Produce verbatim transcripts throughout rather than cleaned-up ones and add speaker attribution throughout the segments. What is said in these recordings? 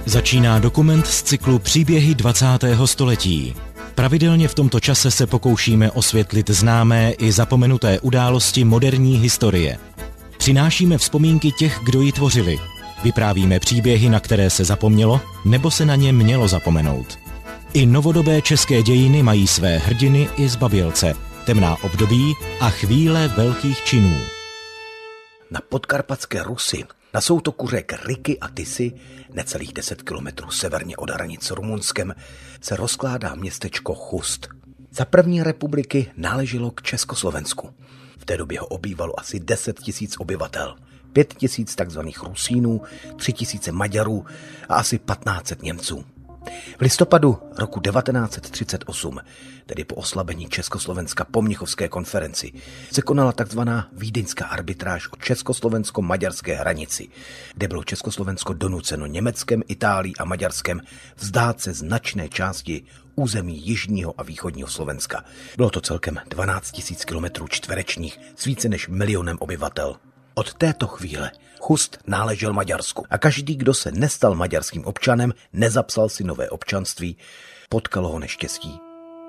Speaker 1: Začíná dokument z cyklu Příběhy dvacátého století. Pravidelně v tomto čase se pokoušíme osvětlit známé i zapomenuté události moderní historie. Přinášíme vzpomínky těch, kdo ji tvořili. Vyprávíme příběhy, na které se zapomnělo, nebo se na ně mělo zapomenout. I novodobé české dějiny mají své hrdiny i zbabělce, temná období a chvíle velkých činů.
Speaker 2: Na podkarpatské Rusy, na soutoku řek Riky a Tisy, necelých deset kilometrů severně od hranic s Rumunskem, se rozkládá městečko Chust. Za první republiky náleželo k Československu. V té době ho obývalo asi deset tisíc obyvatel. Pět tisíc takzvaných Rusínů, tři tisíce Maďarů a asi patnáct set Němců. V listopadu roku devatenáct set třicet osm, tedy po oslabení Československa po Mnichovské konferenci, se konala takzvaná vídeňská arbitráž o československo-maďarské hranici, kde bylo Československo donuceno Německem, Itálií a Maďarskem vzdát se značné části území jižního a východního Slovenska. Bylo to celkem dvanáct tisíc kilometrů čtverečních s více než milionem obyvatel. Od této chvíle Chust náležel Maďarsku a každý, kdo se nestal maďarským občanem, nezapsal si nové občanství, potkalo ho neštěstí.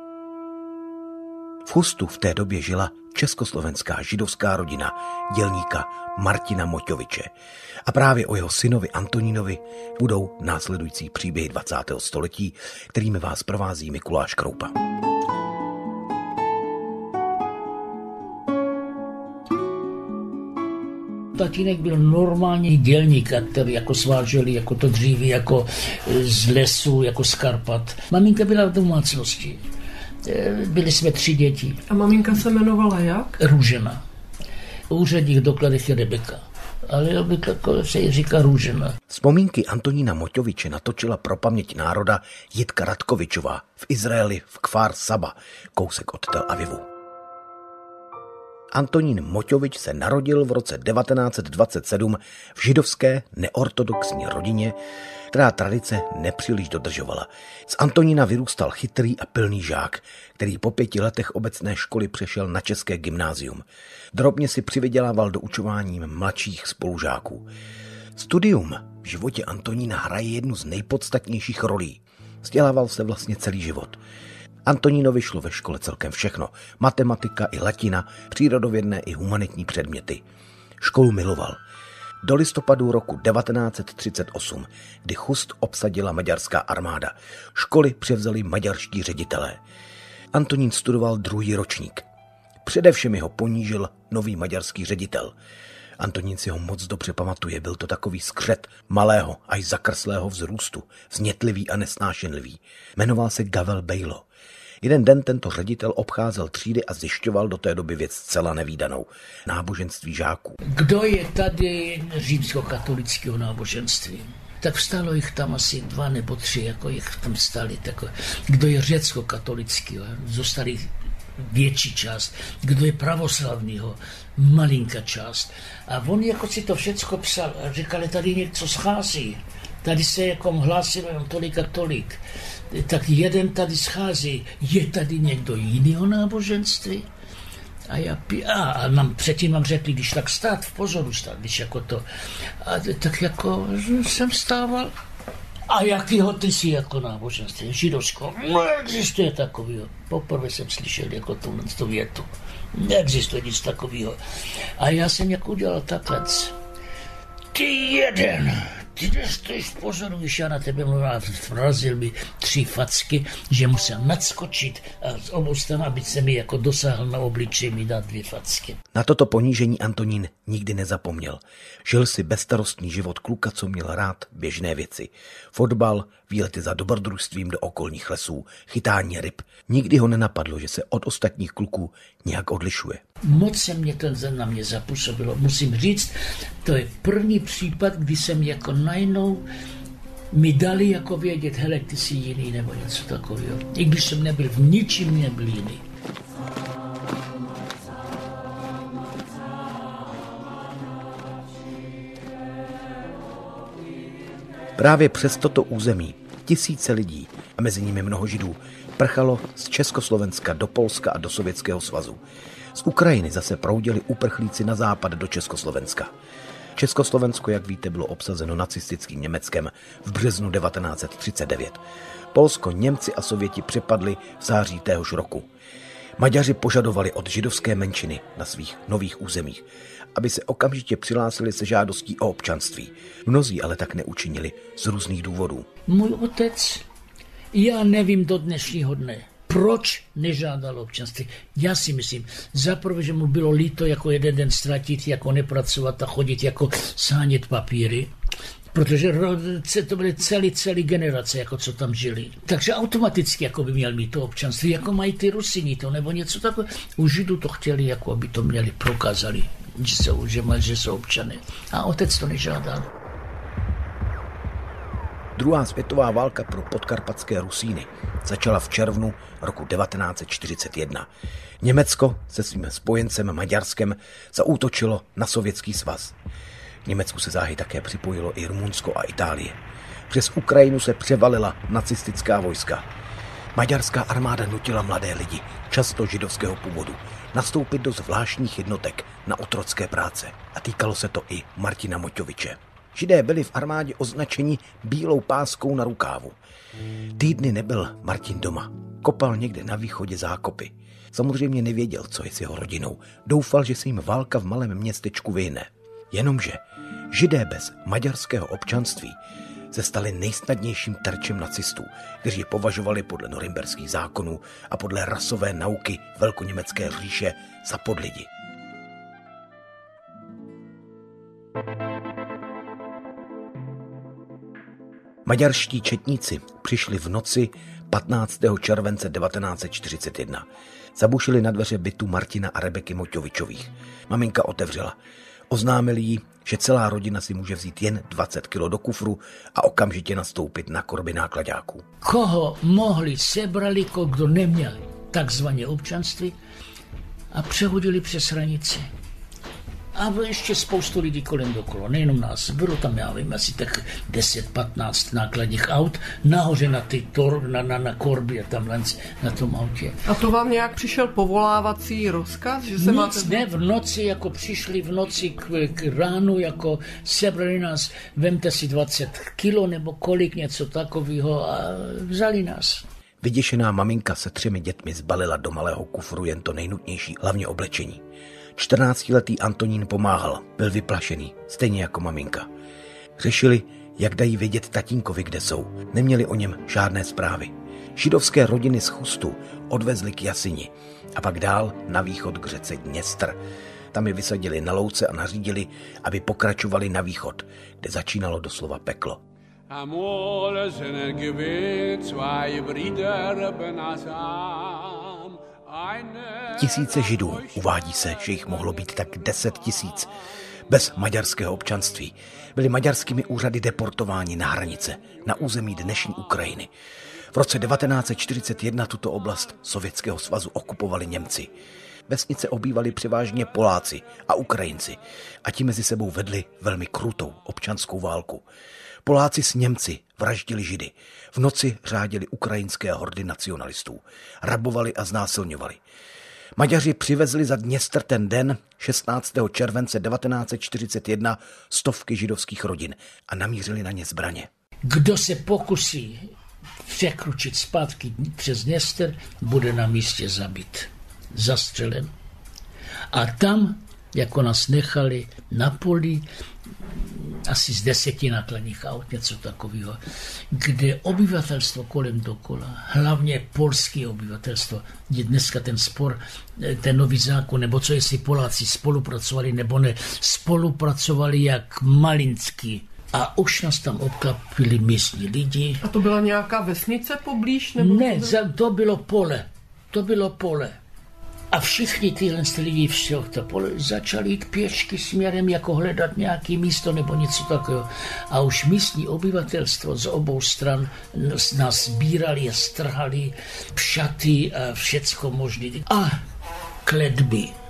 Speaker 2: V Chustu v té době žila československá židovská rodina dělníka Martina Moťoviče a právě o jeho synovi Antonínovi budou následující příběhy dvacátého století, kterými vás provází Mikuláš Kroupa.
Speaker 3: Tatínek byl normální dělník, který jako sváželi jako to dříví, jako z lesu, jako z Karpat. Maminka byla v domácnosti. Byli jsme tři děti.
Speaker 4: A maminka se jmenovala jak?
Speaker 3: Růžena. V úředních dokladech je Rebeka. Ale obvykle se jí říká Růžena.
Speaker 2: Vzpomínky Antonína Moťoviče natočila pro paměť národa Jitka Radkovičová v Izraeli v Kfar Saba, kousek od Tel Avivu. Antonín Moťovič se narodil v roce devatenáct set dvacet sedm v židovské neortodoxní rodině, která tradice nepříliš dodržovala. Z Antonína vyrůstal chytrý a pilný žák, který po pěti letech obecné školy přešel na české gymnázium. Drobně si přivydělával doučováním mladších spolužáků. Studium v životě Antonína hraje jednu z nejpodstatnějších rolí. Vzdělával se vlastně celý život. Antonínovi šlo ve škole celkem všechno. Matematika i latina, přírodovědné i humanitní předměty. Školu miloval. Do listopadu roku devatenáct set třicet osm, kdy Chust obsadila maďarská armáda, školy převzali maďarští ředitelé. Antonín studoval druhý ročník. Především ho ponížil nový maďarský ředitel. Antonín si ho moc dobře pamatuje, byl to takový skřet malého až zakrslého vzrůstu, vznětlivý a nesnášenlivý. Jmenoval se Gavel Bejlo. Jeden den tento ředitel obcházel třídy a zjišťoval do té doby věc zcela nevídanou. Náboženství žáků.
Speaker 3: Kdo je tady římskokatolického náboženství? Tak vstalo jich tam asi dva nebo tři, jako jich tam stali. Tak, kdo je řeckokatolického? Zostali větší část. Kdo je pravoslavního? Malinká část. A on jako si to všecko psal a říkali, tady něco schází. Tady se jako hlásilo jen tolik a tolik. Tak jeden tady schází, je tady někdo jiného náboženství? A já pí, a, a nám předtím nám řekli, když tak stát v pozoru stát, když jako to. A tak jako jsem stával. A jakýho ty jsi jako náboženství? Židovsko? Neexistuje takovýho. Poprvé jsem slyšel jako tu, tu větu. Neexistuje nic takového. A já jsem jako udělal takhle. Ty jeden, ty nestojíš v pozoru, když já na tebe mluvím, vrazil mi tři facky, že musel nadskočit a z obou stran, aby se mi jako dosáhl na obličej, mi dát dvě facky.
Speaker 2: Na toto ponížení Antonín nikdy nezapomněl. Žil si bezstarostný život kluka, co měl rád běžné věci. Fotbal, výlety za dobrodružstvím do okolních lesů, chytání ryb. Nikdy ho nenapadlo, že se od ostatních kluků nějak odlišuje.
Speaker 3: Moc se mě ten zem na mě zapůsobilo. Musím říct, to je první případ, kdy jsem jako najednou mi dali jako vědět, hele, ty jsi jiný nebo něco takového. I když jsem nebyl v ničím nebyl jiný.
Speaker 2: Právě přes toto území tisíce lidí, a mezi nimi mnoho Židů, prchalo z Československa do Polska a do Sovětského svazu. Z Ukrajiny zase proudili uprchlíci na západ do Československa. Československo, jak víte, bylo obsazeno nacistickým Německem v březnu devatenáct set třicet devět. Polsko Němci a Sověti přepadli v září téhož roku. Maďaři požadovali od židovské menšiny na svých nových územích, aby se okamžitě přihlásili se žádostí o občanství. Mnozí ale tak neučinili z různých důvodů.
Speaker 3: Můj otec, já nevím do dnešního dne, proč nežádal občanství. Já si myslím, zaprvé, že mu bylo líto jako jeden den ztratit, jako nepracovat a chodit, jako sánět papíry, protože to byly celý, celý generace, jako co tam žili. Takže automaticky jako by měl mít to občanství, jako mají ty Rusini to, nebo něco takové. U Židů to chtěli, jako aby to měli, prokázali, že jsou, že, má, že jsou občané. A otec to nežádal.
Speaker 2: Druhá světová válka pro podkarpatské Rusíny začala v červnu roku devatenáct set čtyřicet jedna. Německo se svým spojencem Maďarskem zaútočilo na Sovětský svaz. K Německu se záhy také připojilo i Rumunsko a Itálie. Přes Ukrajinu se převalila nacistická vojska. Maďarská armáda nutila mladé lidi, často židovského původu, nastoupit do zvláštních jednotek na otrocké práce. A týkalo se to i Martina Moťoviče. Židé byli v armádě označeni bílou páskou na rukávu. Týdny nebyl Martin doma. Kopal někde na východě zákopy. Samozřejmě nevěděl, co je s jeho rodinou. Doufal, že se jim válka v malém městečku vyhne. Jenomže Židé bez maďarského občanství se stali nejsnadnějším terčem nacistů, kteří je považovali podle norimberských zákonů a podle rasové nauky velkoněmecké říše za podlidi. Maďarští četníci přišli v noci patnáctého července devatenáct set čtyřicet jedna. Zabušili na dveře bytu Martina a Rebeky Moťovičových. Maminka otevřela. Oznámili jí, že celá rodina si může vzít jen dvacet kilo do kufru a okamžitě nastoupit na korby nákladáků.
Speaker 3: Koho mohli, sebrali, kdo neměl takzvané občanství a přehodili přes hranici. A ještě spoustu lidí kolem dokolo, nejenom nás. Bylo tam, já vím, asi tak deset patnáct nákladních aut, nahoře na ty tor, na, na, na korby a tam na tom autě.
Speaker 4: A to vám nějak přišel povolávací rozkaz? Že se
Speaker 3: Nic,
Speaker 4: máte...
Speaker 3: ne, v noci, jako přišli v noci k, k ránu, jako sebrali nás, vemte si dvacet kilo nebo kolik, něco takového a vzali nás.
Speaker 2: Vyděšená maminka se třemi dětmi zbalila do malého kufru jen to nejnutnější, hlavně oblečení. čtrnáctiletý Antonín pomáhal, byl vyplašený, stejně jako maminka. Řešili, jak dají vědět tatínkovi, kde jsou. Neměli o něm žádné zprávy. Židovské rodiny z Chustu odvezli k Jasini a pak dál na východ k řece Dněstr. Tam je vysadili na louce a nařídili, aby pokračovali na východ, kde začínalo doslova peklo. Tisíce Židů, uvádí se, že jich mohlo být tak deset tisíc, bez maďarského občanství, byli maďarskými úřady deportováni na hranice, na území dnešní Ukrajiny. V roce devatenáct set čtyřicet jedna tuto oblast Sovětského svazu okupovali Němci. Vesnice obývali převážně Poláci a Ukrajinci a ti mezi sebou vedli velmi krutou občanskou válku. Poláci s Němci vraždili Židy. V noci řádili ukrajinské hordy nacionalistů. Rabovali a znásilňovali. Maďaři přivezli za Dněstr ten den, šestnáctého července devatenáct set čtyřicet jedna, stovky židovských rodin a namířili na ně zbraně.
Speaker 3: Kdo se pokusí překročit zpátky přes Dněstr, bude na místě zabit. Zastřelen. A tam, jako nás nechali na poli, asi z deseti nákladních aut, něco takového, kde obyvatelstvo kolem dokola, hlavně polské obyvatelstvo, je dneska ten spor, ten nový zákon, nebo co jestli Poláci spolupracovali, nebo ne, spolupracovali jak malinský. A už nás tam obklapili místní lidi.
Speaker 4: A to byla nějaká vesnice poblíž? Nebo
Speaker 3: ne,
Speaker 4: to bylo...
Speaker 3: to bylo pole. To bylo pole. A všichni tyhle lidi všech to pole začali jít pěšky směrem, jako hledat nějaké místo nebo něco takového. A už místní obyvatelstvo z obou stran nás sbírali a strhali pšaty a všecko možné. A kletby.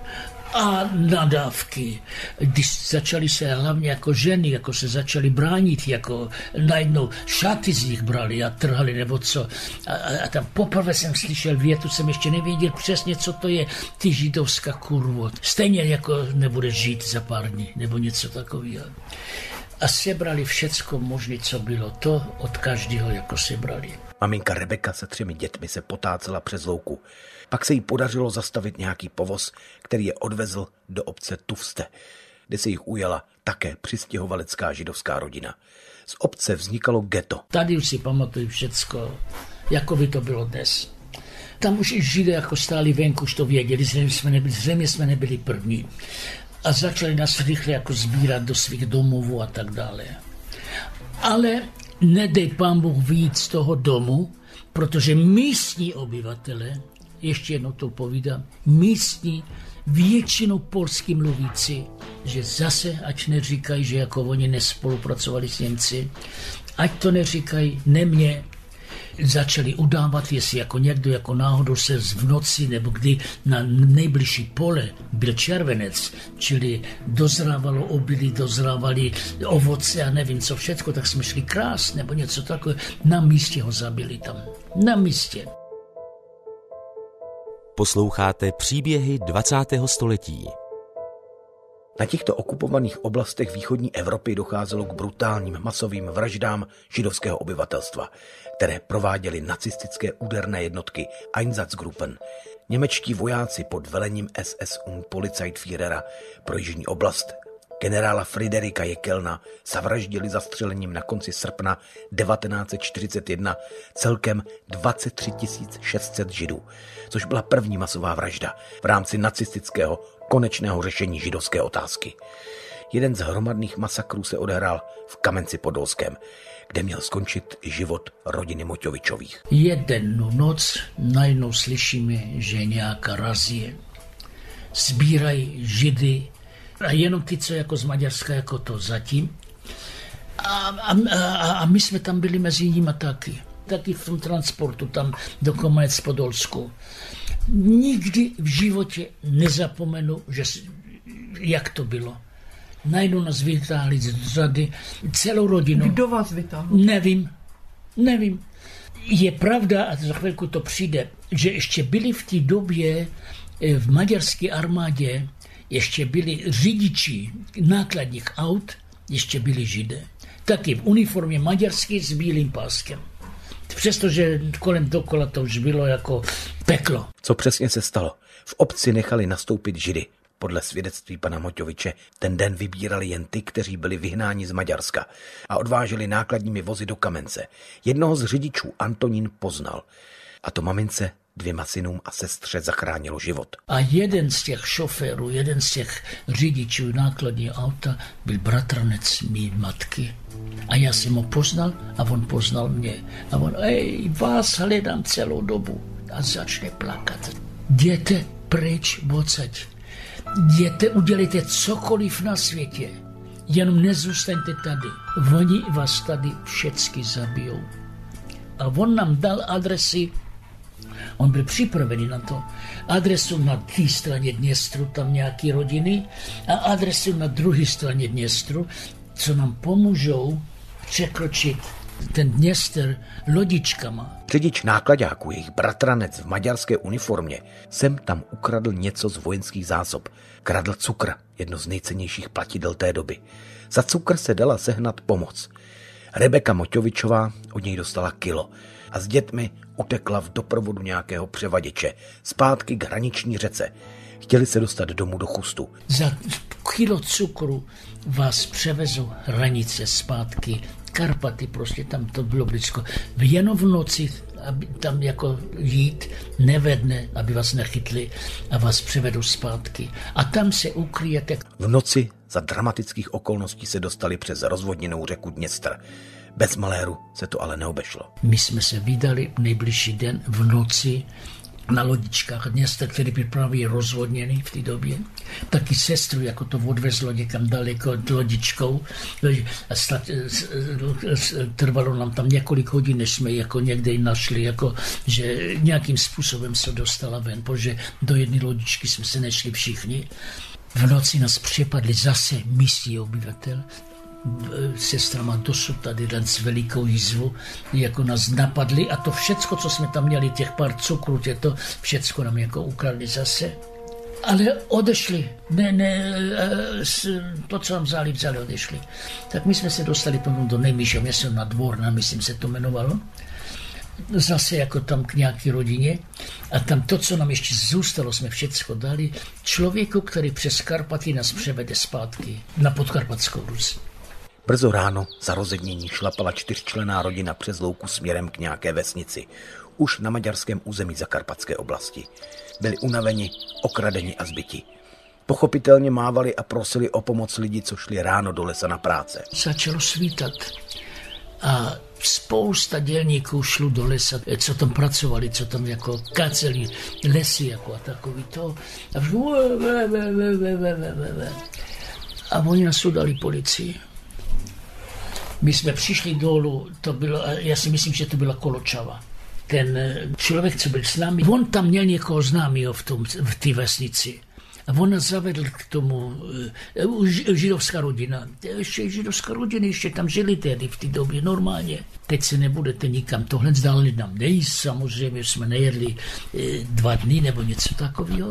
Speaker 3: A nadávky, když začali se hlavně jako ženy, jako se začali bránit, jako najednou šaty z nich brali a trhali nebo co. A, a, a tam poprvé jsem slyšel větu, jsem ještě nevěděl přesně, co to je, ty židovská kurvo. Stejně jako nebude žít za pár dní, nebo něco takového. A sebrali všecko možné, co bylo, to od každého jako sebrali.
Speaker 2: Maminka Rebeka se třemi dětmi se potácela přes louku. Pak se jí podařilo zastavit nějaký povoz, který je odvezl do obce Tufste, kde se jich ujala také přistěhovalecká židovská rodina. Z obce vznikalo ghetto.
Speaker 3: Tady už si pamatuju všecko, jako by to bylo dnes. Tam už i Židé jako stáli venku, už to věděli, zřejmě jsme nebyli, zřejmě jsme nebyli první. A začali nás rychle jako sbírat do svých domovů a tak dále. Ale nedej pán Bůh vyjít z toho domu, protože místní obyvatele, ještě jednou to povídám, místní, většinou polský mluvící, že zase, ať neříkají, že jako oni nespolupracovali s Němci, ať to neříkají, ne mě, začali udávat, jestli jako někdo jako náhodou se v noci nebo kdy na nejbližší pole byl červenec, čili dozrávalo obilí, dozrávali ovoce a nevím co všecko, tak jsme šli krást nebo něco takové. Na místě ho zabili tam. Na místě.
Speaker 1: Posloucháte příběhy dvacátého století.
Speaker 2: Na těchto okupovaných oblastech východní Evropy docházelo k brutálním masovým vraždám židovského obyvatelstva, které prováděly nacistické úderné jednotky Einsatzgruppen. Němečtí vojáci pod velením S S und Polizeiführera pro jižní oblast generála Friedricha Jekelna zavraždili zastřelením na konci srpna devatenáct set čtyřicet jedna celkem dvacet tři tisíc šest set Židů, což byla první masová vražda v rámci nacistického konečného řešení židovské otázky. Jeden z hromadných masakrů se odehrál v Kamenci Podolském, kde měl skončit život rodiny Moťovičových.
Speaker 3: Jednu noc najednou slyšíme, že nějaká razie sbírají Židy a jenom ty, co jako z Maďarska, jako to zatím. A, a, a, a my jsme tam byli mezi nimi taky. Taky v tom transportu tam do Kamenic Podolsku. Nikdy v životě nezapomenu, že, jak to bylo. Najednou nás vytáhli z řady celou rodinu.
Speaker 4: Kdo vás vytáhl?
Speaker 3: Nevím, nevím. Je pravda, a za chvilku to přijde, že ještě byli v té době v maďarské armádě, ještě byli řidiči nákladních aut, ještě byli Židé. Taky v uniformě maďarské s bílým páskem. Přestože kolem dokola to už bylo jako peklo.
Speaker 2: Co přesně se stalo? V obci nechali nastoupit Židy. Podle svědectví pana Moťoviče ten den vybírali jen ty, kteří byli vyhnáni z Maďarska a odváželi nákladními vozy do Kamence. Jednoho z řidičů Antonín poznal. A to mamince, dvěma synům a sestře zachránilo život.
Speaker 3: A jeden z těch šoférů, jeden z těch řidičů nákladního auta byl bratranec mý matky. A já jsem ho poznal a on poznal mě. A on, ej, vás hledám celou dobu. A začne plakat. Jděte pryč odsaď. Jděte, udělejte cokoliv na světě. Jenom nezůstaňte tady. Oni vás tady všecky zabijou. A on nám dal adresy. On byl připravený na to. Adresu na té straně Dněstru, tam nějaký rodiny, a adresu na druhé straně Dněstru, co nám pomůžou překročit ten Dněstr lodičkama.
Speaker 2: Řidič nákladáků, jejich bratranec v maďarské uniformě, sem tam ukradl něco z vojenských zásob. Kradl cukr, jedno z nejcennějších platidel té doby. Za cukr se dala sehnat pomoc. Rebeka Moťovičová od něj dostala kilo a s dětmi utekla v doprovodu nějakého převaděče zpátky k hraniční řece. Chtěli se dostat domů do Chustu.
Speaker 3: Za kilo cukru vás převezou hranice zpátky, Karpaty, prostě tam to bylo blízko. Jenom v noci, aby tam jako jít, nevedne, aby vás nechytli a vás převedou zpátky. A tam se ukryjete.
Speaker 2: V noci za dramatických okolností se dostali přes rozvodněnou řeku Dněstr. Bez maléru se to ale neobešlo.
Speaker 3: My jsme se vydali nejbližší den v noci na lodičkách města, které byly právě rozvodněny v té době. Taky sestru, jako to odvezlo někam daleko lodičkou. A stat, trvalo nám tam několik hodin, než jsme jako někde ji našli, jako, že nějakým způsobem se dostala ven, protože do jedné lodičky jsme se nešli všichni. V noci nás přepadli zase místní obyvatel. Sestra má dosud tady s velikou jízvu, jako nás napadli a to všecko, co jsme tam měli, těch pár cukrů, tě to všecko nám jako ukradli zase. Ale odešli, ne, ne, to, co nám vzali, vzali, odešli. Tak my jsme se dostali potom do nejmíšího města na Dvorna, myslím se to jmenovalo. Zase jako tam k nějaké rodině a tam to, co nám ještě zůstalo, jsme všecko dali člověku, který přes Karpaty nás převede zpátky na Podkarpatskou Rus.
Speaker 2: Brzo ráno za rozednění šlapala čtyřčlenná rodina přes louku směrem k nějaké vesnici, už na maďarském území Zakarpatské oblasti. Byli unaveni, okradeni a zbyti. Pochopitelně mávali a prosili o pomoc lidi, co šli ráno do lesa na práce.
Speaker 3: Začalo svítat a spousta dělníků šlo do lesa, co tam pracovali, co tam jako káceli lesy jako a takový to. A, a oni nás udali policii. My jsme přišli dolů, to bylo, já si myslím, že to byla Koločava. Ten člověk, co byl s námi, on tam měl někoho známého v tom, v té vesnici. A on nás zavedl k tomu, židovská rodina. Ještě židovská rodina, ještě tam žili tedy v té době normálně. Teď se nebudete nikam tohle zdálně nám nejíst, samozřejmě jsme nejedli dva dny nebo něco takového.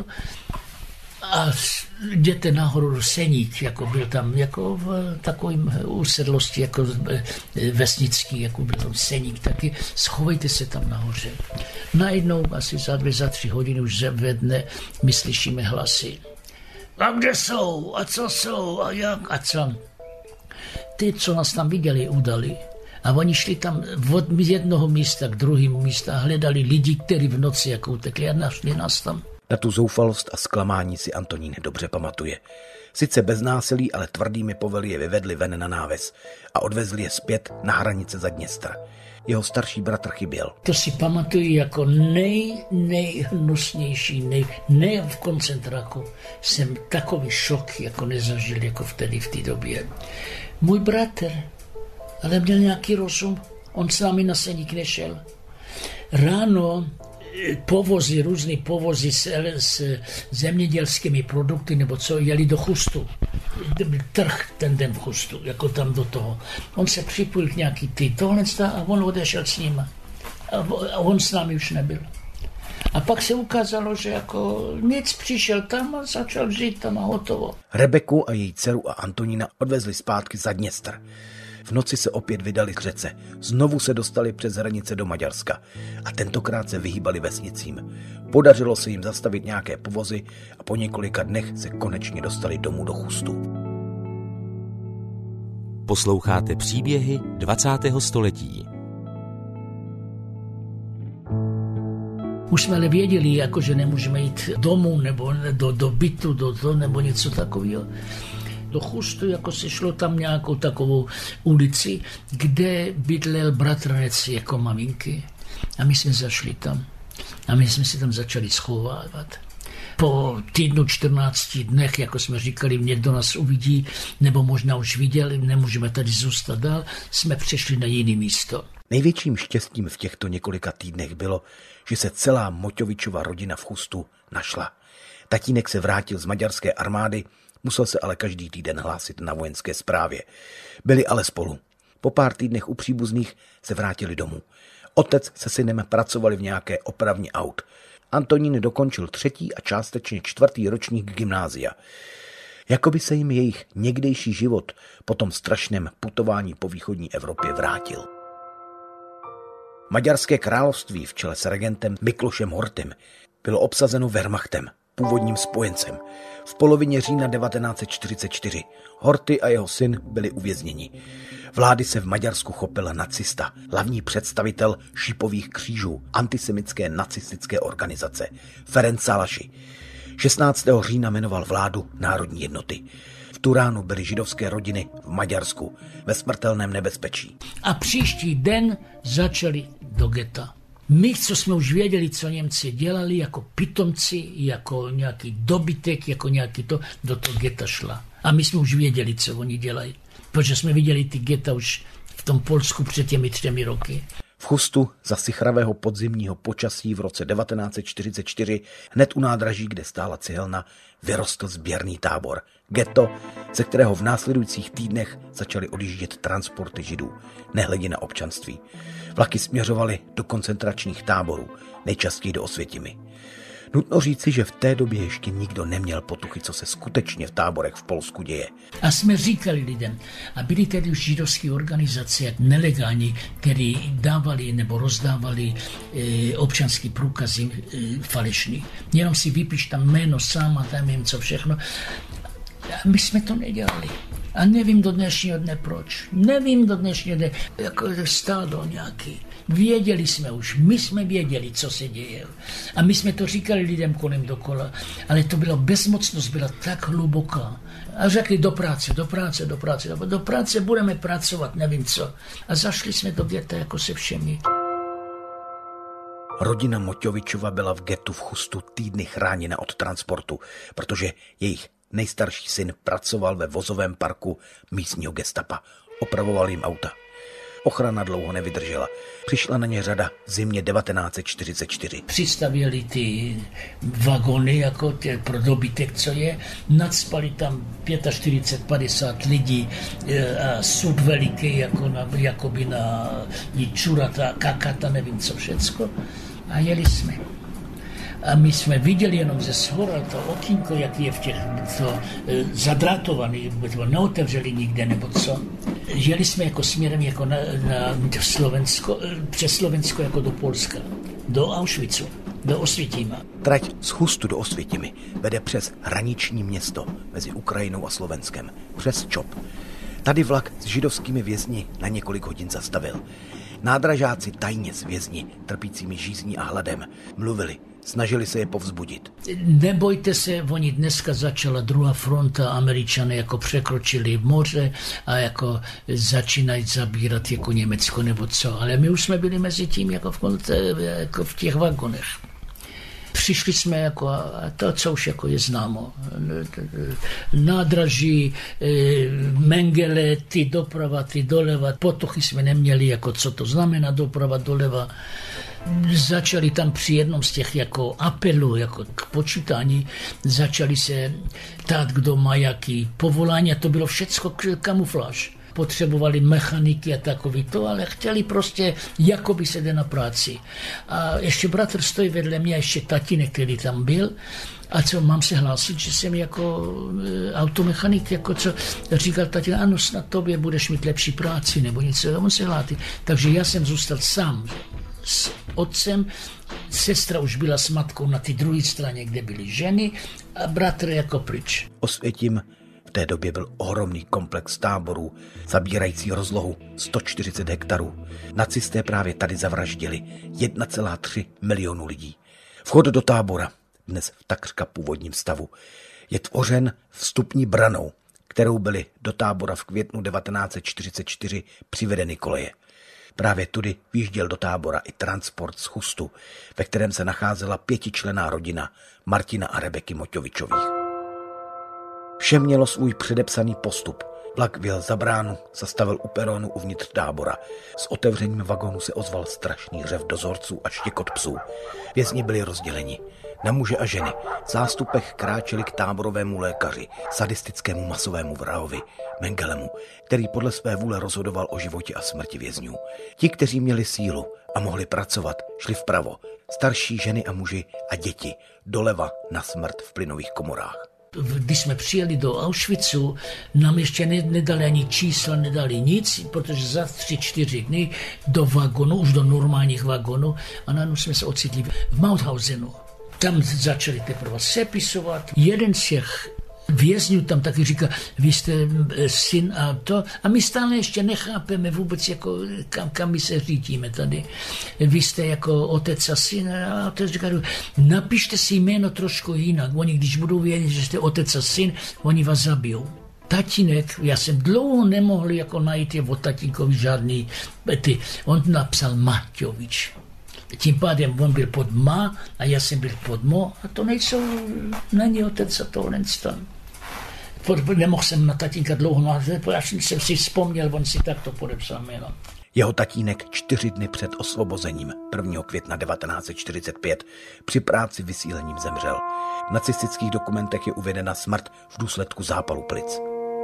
Speaker 3: A jděte nahoru do Seník, jako byl tam jako v takovým usedlosti, jako vesnický, jako byl tam Seník, taky schovejte se tam nahoře. Najednou asi za dvě, za tři hodiny už ve dne my slyšíme hlasy. A kde jsou? A co jsou? A jak? A co? Ty, co nás tam viděli, udali. A oni šli tam od jednoho místa k druhému místa a hledali lidi, kteří v noci jako utekli a našli nás tam.
Speaker 2: Na tu zoufalost a zklamání si Antonín dobře pamatuje. Sice bez násilí, ale tvrdými povely je vyvedli ven na náves a odvezli je zpět na hranice za Dněstr. Jeho starší bratr chyběl.
Speaker 3: To si pamatuju jako nej, nejhnusnější, nej, ne v koncentráku. Jsem takový šok jako nezažil jako vtedy v té době. Můj bratr, ale měl nějaký rozum, on s námi na Seník nešel. Ráno povozy, různý povozy s, s zemědělskými produkty, nebo co, jeli do Chustu. Trh ten den v Chustu, jako tam do toho. On se připojil k nějaký ty tohle a on odešel s ním. A on s námi už nebyl. A pak se ukázalo, že jako nic, přišel tam a začal žít tam a hotovo.
Speaker 2: Rebeku a její dceru a Antonína odvezli zpátky za Dněstr. V noci se opět vydali k řece. Znovu se dostali přes hranice do Maďarska a tentokrát se vyhýbali vesnicím. Podařilo se jim zastavit nějaké povozy a po několika dnech se konečně dostali domů do Chustu.
Speaker 1: Posloucháte příběhy dvacátého století.
Speaker 3: Už jsme ale věděli, jako, že nemůžeme jít domů nebo do, do bytu, do toho, nebo něco takového. Do Chustu, jako se šlo tam nějakou takovou ulici, kde bydlel bratranec jako maminky. A my jsme zašli tam. A my jsme se tam začali schovávat. Po týdnu, čtrnácti dnech, jako jsme říkali, někdo nás uvidí, nebo možná už viděl, nemůžeme tady zůstat dál, jsme přešli na jiné místo.
Speaker 2: Největším štěstím v těchto několika týdnech bylo, že se celá Moťovičova rodina v Chustu našla. Tatínek se vrátil z maďarské armády, musel se ale každý týden hlásit na vojenské správě. Byli ale spolu. Po pár týdnech u příbuzných se vrátili domů. Otec se synem pracovali v nějaké opravně aut. Antonín dokončil třetí a částečně čtvrtý ročník gymnázia. Jakoby se jim jejich někdejší život po tom strašném putování po východní Evropě vrátil. Maďarské království v čele s regentem Miklošem Hortym bylo obsazeno Wehrmachtem, původním spojencem. V polovině října devatenáct set čtyřicet čtyři Horthy a jeho syn byli uvězněni. Vlády se v Maďarsku chopil nacista, hlavní představitel šípových křížů, antisemitské nacistické organizace, Ferenc Szálasi. šestnáctého října jmenoval vládu národní jednoty. V Turánu byly židovské rodiny v Maďarsku ve smrtelném nebezpečí.
Speaker 3: A příští den začali do geta. My, co jsme už věděli, co Němci dělali jako pitomci, jako nějaký dobytek, jako nějaký to, do toho geta šla. A my jsme už věděli, co oni dělají. Protože jsme viděli ty geta už v tom Polsku před těmi třemi roky.
Speaker 2: V Chustu za sichravého podzimního počasí v roce devatenáct set čtyřicet čtyři hned u nádraží, kde stála cihelna, vyrostl sběrný tábor. Ghetto, ze kterého v následujících týdnech začaly odjíždět transporty Židů, nehledě na občanství. Vlaky směřovaly do koncentračních táborů, nejčastěji do Osvětimi. Nutno říci, že v té době ještě nikdo neměl potuchy, co se skutečně v táborech v Polsku děje.
Speaker 3: A jsme říkali lidem, a byly tedy už židovské organizace nelegální, které dávali nebo rozdávali e, občanský průkazy e, falešný. Jenom si vypíš tam jméno sám a tam jim co všechno. A my jsme to nedělali. A nevím do dnešního dne proč. Nevím do dnešního dne, jako stádo nějaký. Věděli jsme už, my jsme věděli, co se děje. A my jsme to říkali lidem kolem dokola, ale to byla bezmocnost, byla tak hluboká. A řekli do práce, do práce, do práce, do práce budeme pracovat, nevím co. A zašli jsme do geta jako se všemi.
Speaker 2: Rodina Moťovičova byla v getu v Chustu týdny chráněna od transportu, protože jejich nejstarší syn pracoval ve vozovém parku místního gestapa. Opravoval jim auta. Ochrana dlouho nevydržela. Přišla na ně řada v zimě devatenáct set čtyřicet čtyři.
Speaker 3: Přistavěli ty vagony jako tě, pro dobytek, co je. Nadspali tam čtyřicet pět padesát lidí a sud veliký, jako na, jakoby na čurata, kakata, nevím co všecko. A jeli jsme. A my jsme viděli jenom ze shora to okýnko, jak je v těch to, e, zadrátovaný, neotevřeli nikde nebo co. Jeli jsme jako směrem jako na, na Slovensko, přes Slovensko jako do Polska, do Auschwitzu, do Osvětima.
Speaker 2: Trať z Chustu do Osvětimi vede přes hraniční město mezi Ukrajinou a Slovenskem, přes Čop. Tady vlak s židovskými vězni na několik hodin zastavil. Nádražáci tajně s vězni, trpícími žízní a hladem, mluvili. Snažili se je povzbudit.
Speaker 3: Nebojte se, oni dneska začala druhá fronta, Američané jako překročili moře a jako začínají zabírat jako Německo nebo co. Ale my už jsme byli mezi tím jako v, jako v těch vagonech. Přišli jsme jako, a to, co už jako je známo, nádraží, Mengele, ty doprava, ty doleva, potuchy jsme neměli, jako co to znamená doprava doleva. Začali tam při jednom z těch jako apelů, jako k počítání, začali se ptát, kdo má jaký povolání, a to bylo všecko kamufláž. Potřebovali mechaniky a takový to, ale chtěli prostě, jako by se jde na práci. A ještě bratr stojí vedle mě, ještě tatínek, který tam byl. A co, mám se hlásit, že jsem jako automechanik, jako co, říkal tatínek, ano, snad tobě budeš mít lepší práci, nebo něco, on se hlátit. Takže já jsem zůstal sám s otcem, sestra už byla s matkou na té druhé straně, kde byly ženy, a bratr jako pryč.
Speaker 2: Osvětím v té době byl ohromný komplex táborů, zabírající rozlohu sto čtyřicet hektarů. Nacisté právě tady zavraždili jedna celá tři milionu lidí. Vchod do tábora, dnes v takřka původním stavu, je tvořen vstupní branou, kterou byly do tábora v květnu devatenáct set čtyřicet čtyři přivedeny koleje. Právě tudy vyjížděl do tábora i transport z Chustu, ve kterém se nacházela pětičlenná rodina Martina a Rebeky Moťovičových. Vše mělo svůj předepsaný postup. Vlak vyjel za bránu, zastavil u peronu uvnitř tábora. S otevřením vagonu se ozval strašný řev dozorců a štěkot psů. Vězni byli rozděleni na muže a ženy. V zástupech kráčeli k táborovému lékaři, sadistickému masovému vrahovi, Mengelemu, který podle své vůle rozhodoval o životě a smrti vězňů. Ti, kteří měli sílu a mohli pracovat, šli vpravo. Starší ženy a muži a děti doleva na smrt v plynových komorách.
Speaker 3: Když jsme přijeli do Auschwitzu, nám ještě nedali ani čísla, nedali nic, protože za tři, čtyři dny do vagonu, už do normálních vagonů, a najednou jsme se ocitli v Mauthausenu. Tam začali teprve sepisovat. Jeden z těch vězňů tam taky říká, vy jste syn a to, a my stále ještě nechápeme vůbec, jako, kam, kam my se řídíme tady. Vy jste jako otec a syn, a otec říká, napište si jméno trošku jinak. Oni, když budou vědět, že jste otec a syn, oni vás zabijou. Tatínek, já jsem dlouho nemohl jako najít je od tatínkovi žádný, ty, on napsal Maťovič. Tím pádem on byl pod ma a já jsem byl pod mo a to nejsou, není otec a tohle tam. Nemohl jsem na tatínka dlouho, no, až jsem si vzpomněl, on si takto podepsal jméno.
Speaker 2: Jeho tatínek čtyři dny před osvobozením prvního května devatenáct set čtyřicet pět při práci vysílením zemřel. V nacistických dokumentech je uvedena smrt v důsledku zápalu plic.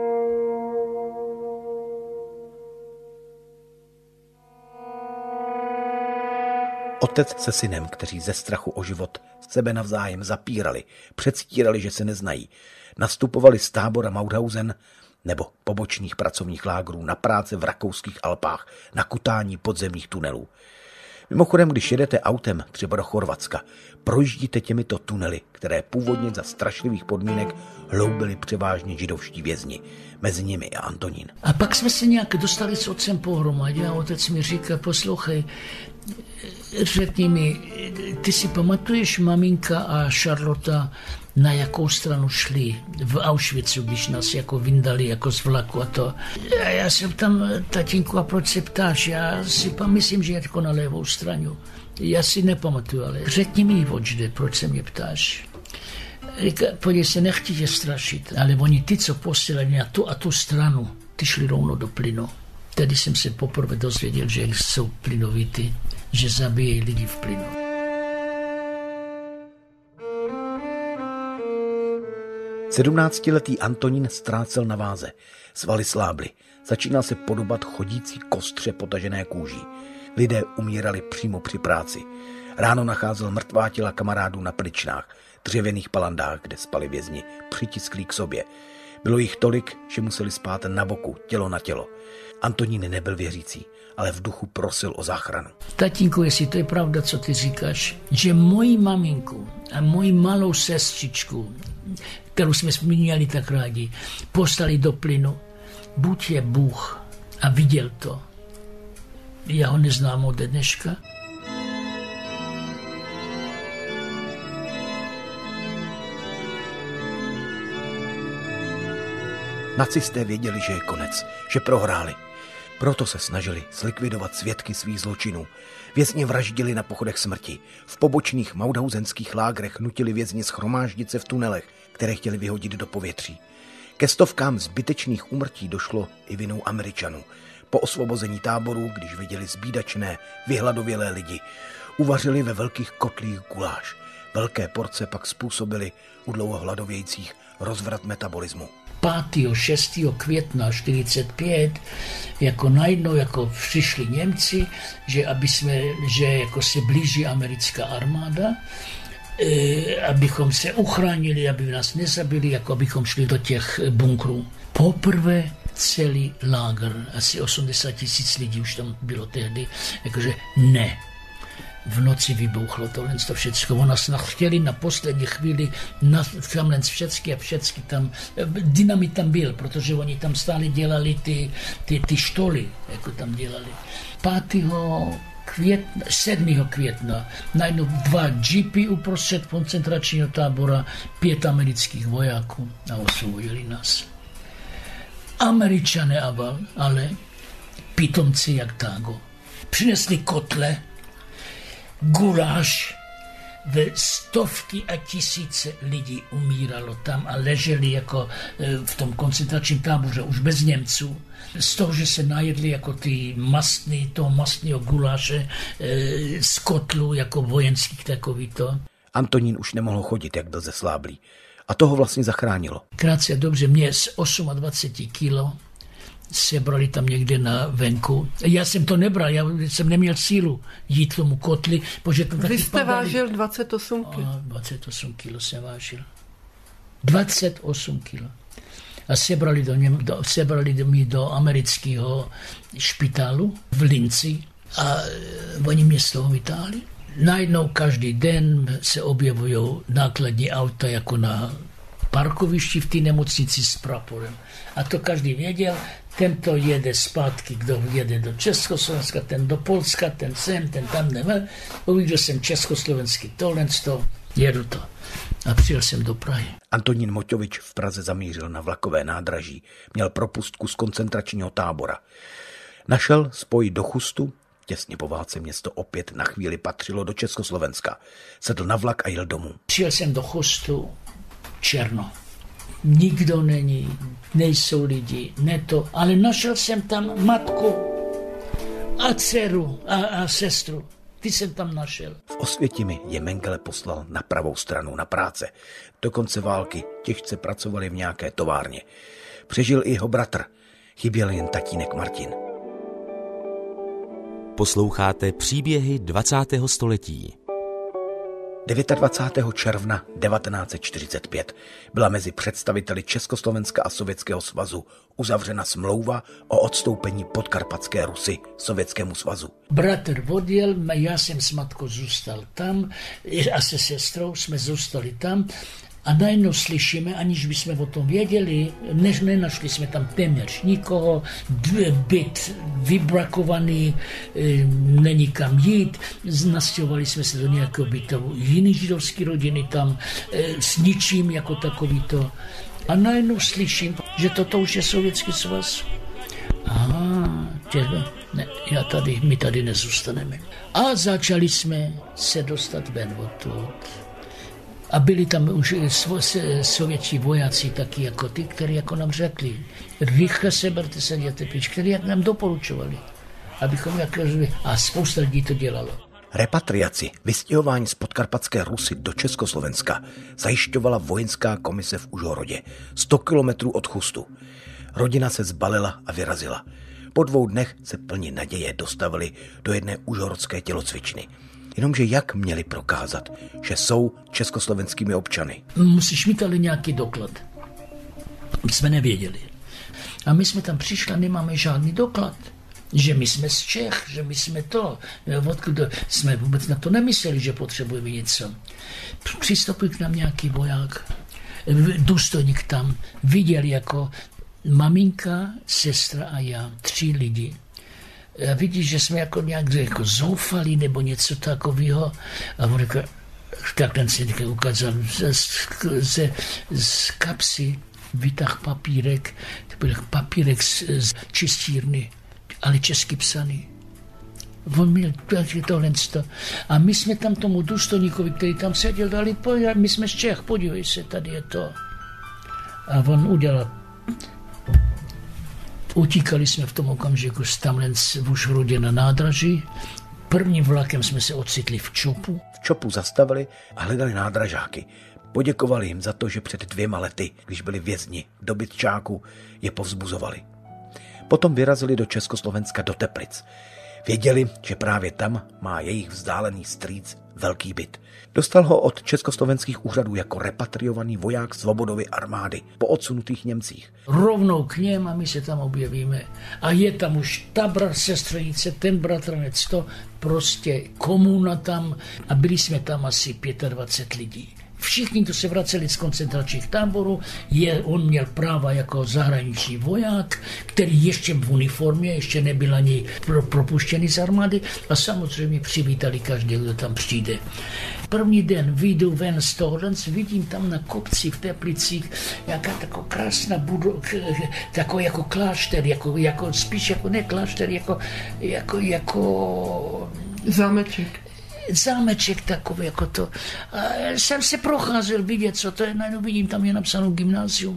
Speaker 2: Otec se synem, kteří ze strachu o život sebe navzájem zapírali, předstírali, že se neznají, nastupovali z tábora Mauthausen nebo pobočných pracovních lágrů na práce v rakouských Alpách, na kutání podzemních tunelů. Mimochodem, když jedete autem třeba do Chorvatska, projíždíte těmito tunely, které původně za strašlivých podmínek hloubili převážně židovští vězni, mezi nimi i Antonín.
Speaker 3: A pak jsme se nějak dostali s otcem pohromadě a otec mi říká, poslouchej, řekni mi, ty si pamatuješ, maminka a Charlotta, na jakou stranu šli v Auschwitzu, když nás jako vyndali jako z vlaku a to. A já jsem tam, tatínku, a proč se ptáš? Já si myslím, že jako na levou stranu. Já si nepamatuju, ale řekni mi, oč jde, proč se mě ptáš? Říká, podívej se, nechci tě strašit, ale oni ty, co posílali na tu a tu stranu, ty šli rovno do plynu. Tedy jsem se poprvé dozvěděl, že jsou plynovity, že zabíjejí lidi v plynu.
Speaker 2: Sedmnáctiletý Antonín ztrácel na váze, svaly slábly, začínal se podobat chodící kostře potažené kůží. Lidé umírali přímo při práci. Ráno nacházel mrtvá těla kamarádů na pryčnách, dřevěných palandách, kde spali vězni, přitisklí k sobě. Bylo jich tolik, že museli spát na boku, tělo na tělo. Antonín nebyl věřící, ale v duchu prosil o záchranu.
Speaker 3: Tatínku, jestli to je pravda, co ty říkáš, že moji maminku a moji malou sestřičku, kterou jsme měli tak rádi, poslali do plynu, buď je Bůh a viděl to. Já ho neznám od dneška.
Speaker 2: Nacisté věděli, že je konec, že prohráli. Proto se snažili zlikvidovat svědky svých zločinů. Vězni vraždili na pochodech smrti. V pobočných mauthausenských lágrech nutili vězni shromáždit se v tunelech, které chtěli vyhodit do povětří. Ke stovkám zbytečných úmrtí došlo i vinou Američanů. Po osvobození táborů, když viděli zbídačné, vyhladovělé lidi, uvařili ve velkých kotlích guláš. Velké porce pak způsobily u dlouho hladovějících rozvrat metabolismu.
Speaker 3: pátého šestého května čtyřicet pět jako najednou jako přišli Němci, že aby jsme, že jako se blíží americká armáda, e, abychom se uchránili, aby nás nezabili, jako abychom šli do těch bunkrů. Poprvé celý lágr, asi osmdesát tisíc lidí už tam bylo tehdy, jakože ne. V noci vybouchlo tohle to všecko. Ono nás chtěli na poslední chvíli na, tam len všecky a všecky tam. Dynamit tam byl, protože oni tam stále dělali ty, ty, ty štoly, jako tam dělali. pátého května, sedmého května najednou dva džipy uprostřed koncentračního tábora, pět amerických vojáků a osvobodili nás. Američané ale pitomci jak tágo. Přinesli kotle, guláš, ve stovky a tisíce lidí umíralo tam a leželi jako v tom koncentračním táboře už bez Němců. Z toho, že se najedli jako ty mastný, toho mastného guláše z kotlu, jako vojenských takovýto.
Speaker 2: Antonín už nemohl chodit, jak byl zesláblý. A toho vlastně zachránilo.
Speaker 3: Krátce a dobře, mě z dvacet osm kilo sebrali tam někde na venku. Já jsem to nebral, já jsem neměl sílu jít tomu kotli. Protože tam
Speaker 4: Vy jste
Speaker 3: padali.
Speaker 4: vážil dvacet osm kilo.
Speaker 3: A, dvacet osm kilo jsem vážil. dvacet osm kilo. A sebrali, do něm, do, sebrali do mě do amerického špitálu v Linci a oni mě z toho vytáhli. Najednou každý den se objevují nákladní auta jako na parkovišti v té nemocnici s praporem. A to každý věděl, tento jede zpátky, kdo jede do Československa, ten do Polska, ten sem, ten tam nevím. Uviděl jsem československý tohle, to, jedu to. A přijel jsem do Prahy.
Speaker 2: Antonín Moťovič v Praze zamířil na vlakové nádraží. Měl propustku z koncentračního tábora. Našel spoj do Chustu, Těsně po válce město opět na chvíli patřilo do Československa. Sedl na vlak a jel domů.
Speaker 3: Přijel jsem do Chostu, černo. Nikdo není, nejsou lidi, ne to, ale našel jsem tam matku a dceru a, a sestru. Ty jsem tam našel.
Speaker 2: V Osvětimi je Mengele poslal na pravou stranu na práce. Do konce války těžce pracovali v nějaké továrně. Přežil i jeho bratr. Chyběl jen tatínek Martin.
Speaker 1: Posloucháte příběhy dvacátého století.
Speaker 2: dvacátého devátého června devatenáct set čtyřicet pět byla mezi představiteli Československa a Sovětského svazu uzavřena smlouva o odstoupení Podkarpatské Rusy Sovětskému svazu.
Speaker 3: Bratr odjel, já jsem s matkou zůstal tam a se sestrou jsme zůstali tam a najednou slyšíme, aniž bychom o tom věděli, než nenašli jsme tam téměř nikoho, byt vybrakovaný, není kam jít, nastěhovali jsme se do nějakého bytu jiný židovský rodiny tam s ničím jako takovýto. A najednou slyším, že toto už je Sovětský svaz. Aha, těhle, ne, já tady, my tady nezůstaneme. A začali jsme se dostat ven odtud. A byli tam už sovětští vojáci taky jako ty, kteří jako nám řekli, rychle seberte se, jděte pryč, kteří jak nám doporučovali, abychom jak a spousta lidí to dělalo.
Speaker 2: Repatriaci, vystěhování z Podkarpatské Rusy do Československa zajišťovala vojenská komise v Užhorodě, sto kilometrů od Chostu. Rodina se zbalila a vyrazila. Po dvou dnech se plní naděje dostavili do jedné užhorodské tělocvičny. Jenomže jak měli prokázat, že jsou československými občany?
Speaker 3: Musíš mít ale nějaký doklad. My jsme nevěděli. A my jsme tam přišli a nemáme žádný doklad. Že my jsme z Čech, že my jsme to. Odkud jsme vůbec na to nemysleli, že potřebujeme něco. Přistoupil k nám nějaký voják, důstojník tam, viděl jako maminka, sestra a já, tři lidi. A vidíš, že jsme jako nějak jako zoufali nebo něco takového. A on říká, tak ten si ukázal z, z, z kapsy, vytáhl papírek, to byl papírek z, z čistírny, ale česky psaný. On měl tohle. A my jsme tam tomu důstojníkovi, který tam seděl, dali, my jsme z Čech, podívej se, tady je to. A on udělal. Utíkali jsme v tom okamžiku z tamhle v Užhorodě na nádraží. Prvním vlakem jsme se ocitli v Čopu.
Speaker 2: V Čopu zastavili a hledali nádražáky. Poděkovali jim za to, že před dvěma lety, když byli vězni v dobytčáku, je povzbuzovali. Potom vyrazili do Československa do Teplic. Věděli, že právě tam má jejich vzdálený strýc velký byt. Dostal ho od československých úřadů jako repatriovaný voják Svobodovy armády po odsunutých Němcích.
Speaker 3: Rovnou k něm a my se tam objevíme. A je tam už ta brat sestřenice, ten bratranec, to prostě komuna tam. A byli jsme tam asi dvacet pět lidí. Všichni, kdo se vraceli z koncentračních táborů, je, on měl práva jako zahraniční voják, který ještě v uniformě, ještě nebyl ani pro, propuštěný z armády a samozřejmě přivítali každý, kdo tam přijde. První den vyjdu ven z tohohle, vidím tam na kopci v Teplicích jaká taková krásná budova, takový jako klášter, jako, jako, spíš jako ne klášter, jako, jako, jako
Speaker 4: zámeček.
Speaker 3: Zámeček takový jako to. A jsem se procházel vidět, co to je, najednou vidím, tam je napsáno gymnázium.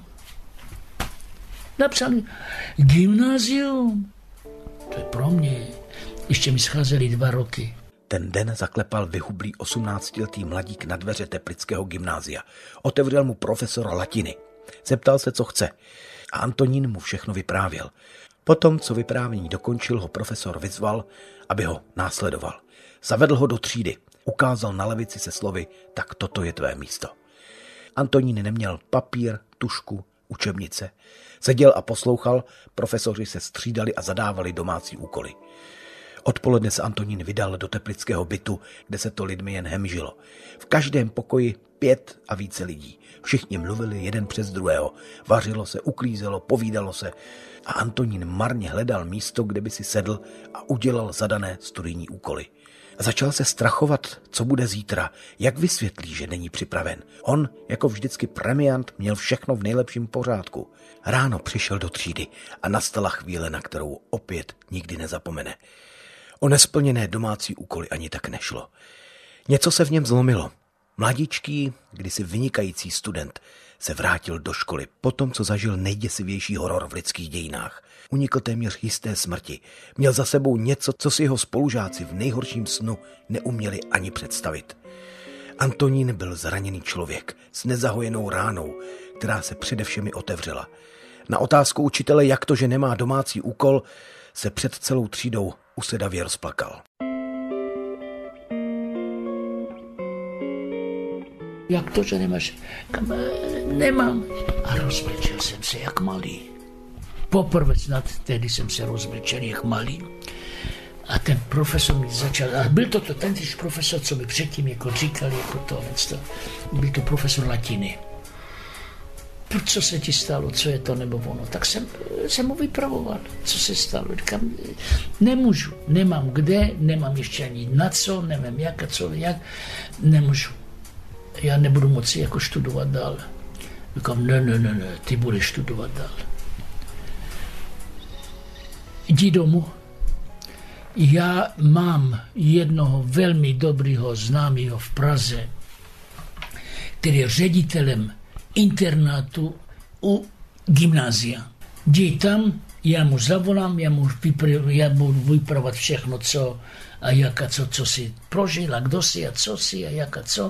Speaker 3: Napsáno gymnázium. To je pro mě. Ještě mi scházeli dva roky.
Speaker 2: Ten den zaklepal vyhublý osmnáctiletý mladík na dveře teplického gymnázia. Otevřel mu profesor latiny. Zeptal se, co chce. A Antonín mu všechno vyprávěl. Potom, co vyprávění dokončil, ho profesor vyzval, aby ho následoval. Zavedl ho do třídy, ukázal na lavici se slovy, tak toto je tvé místo. Antonín neměl papír, tužku, učebnice. Seděl a poslouchal, profesoři se střídali a zadávali domácí úkoly. Odpoledne se Antonín vydal do teplického bytu, kde se to lidmi jen hemžilo. V každém pokoji pět a více lidí. Všichni mluvili jeden přes druhého. Vařilo se, uklízelo, povídalo se a Antonín marně hledal místo, kde by si sedl a udělal zadané studijní úkoly. A začal se strachovat, co bude zítra, jak vysvětlí, že není připraven. On, jako vždycky premiant, měl všechno v nejlepším pořádku. Ráno přišel do třídy a nastala chvíle, na kterou opět nikdy nezapomene. O nesplněné domácí úkoly ani tak nešlo. Něco se v něm zlomilo. Mladíčký, kdysi vynikající student, se vrátil do školy po tom, co zažil nejděsivější horor v lidských dějinách. Unikl téměř jisté smrti. Měl za sebou něco, co si jeho spolužáci v nejhorším snu neuměli ani představit. Antonín byl zraněný člověk s nezahojenou ránou, která se především otevřela. Na otázku učitele, jak to, že nemá domácí úkol, se před celou třídou usedavě rozplakal.
Speaker 3: Jak to, že nemáš? Nemám. A rozbrečel jsem se jak malý. Poprvé snad tehdy jsem se rozbrečel jak malý. A ten profesor mi začal, a byl to, to ten profesor, co mi předtím jako říkal, jako to, to, byl to profesor latiny. Co se ti stalo, co je to nebo ono? Tak jsem, jsem mu vypravoval, co se stalo. Říkám, nemůžu, nemám kde, nemám ještě ani na co, nevím jak a co, jak, nemůžu. Já nebudu moci jako studovat dál. Říkám, ne, ne, ne, ne, ty budeš studovat dál. Jdi domů. Já mám jednoho velmi dobrého známého v Praze, který je ředitelem internátu u gymnázia. Jdi tam, já mu zavolám, já mu, vypr- já mu vypravovat všechno, co a jak a co, co si prožil a kdo si a co si a jak a co.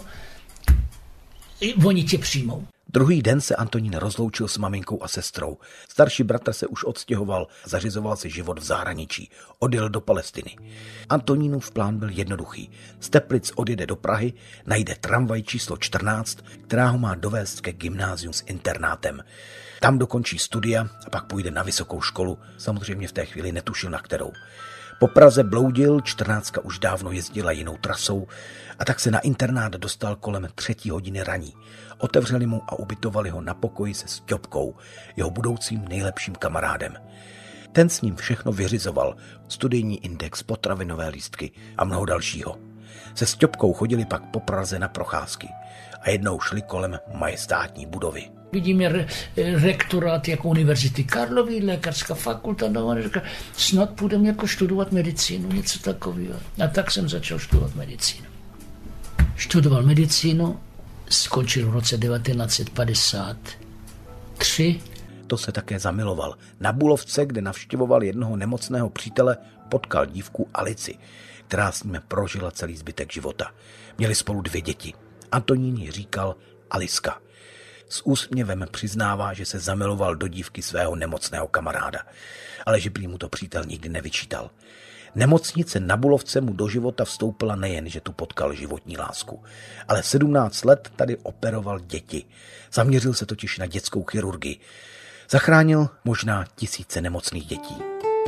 Speaker 3: Oni tě přijmou.
Speaker 2: Druhý den se Antonín rozloučil s maminkou a sestrou. Starší bratr se už odstěhoval, zařizoval si život v zahraničí. Odjel do Palestiny. Antonínův plán byl jednoduchý. Z Teplic odjede do Prahy, najde tramvaj číslo čtrnáct, která ho má dovést ke gymnáziu s internátem. Tam dokončí studia a pak půjde na vysokou školu. Samozřejmě v té chvíli netušil na kterou. Po Praze bloudil, čtrnáctka už dávno jezdila jinou trasou a tak se na internát dostal kolem třetí hodiny raní. Otevřeli mu a ubytovali ho na pokoji se Sťopkou, jeho budoucím nejlepším kamarádem. Ten s ním všechno vyřizoval, studijní index, potravinové lístky a mnoho dalšího. Se Sťopkou chodili pak po Praze na procházky a jednou šli kolem majestátní budovy.
Speaker 3: Vidíme re, rektorát jako Univerzity Karlovy, lékařská fakulta, no, říká, snad půjdeme jako studovat medicínu, něco takového. A tak jsem začal studovat medicínu. Studoval medicínu, skončil v roce devatenáct set padesát tři.
Speaker 2: To se také zamiloval. Na Bulovce, kde navštěvoval jednoho nemocného přítele, potkal dívku Alici, která s ním prožila celý zbytek života. Měli spolu dvě děti. Antonín ji říkal Aliska. S úsměvem přiznává, že se zamiloval do dívky svého nemocného kamaráda, ale že prý mu to přítel nikdy nevyčítal. Nemocnice na Bulovce mu do života vstoupila nejen, že tu potkal životní lásku, ale v sedmnáct let tady operoval děti. Zaměřil se totiž na dětskou chirurgii. Zachránil možná tisíce nemocných dětí.